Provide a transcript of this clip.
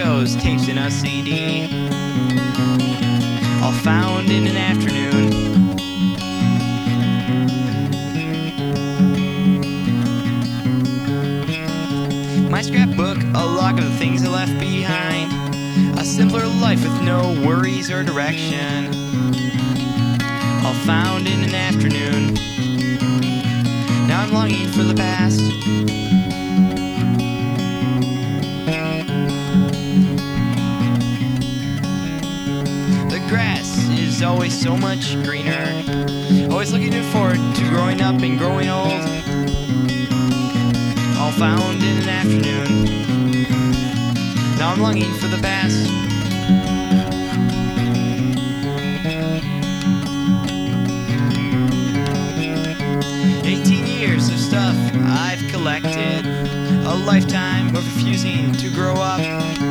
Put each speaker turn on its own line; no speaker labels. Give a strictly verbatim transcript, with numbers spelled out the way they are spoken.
shows, tapes in a C D, all found in an afternoon. My scrapbook, a log of the things I left behind, a simpler life with no worries or direction, all found in an afternoon. Now I'm longing for the past. The grass is always so much greener, always looking forward to growing up and growing old, all found in an afternoon. Now I'm longing for the past. Eighteen years of stuff I've collected, a lifetime of refusing to grow up.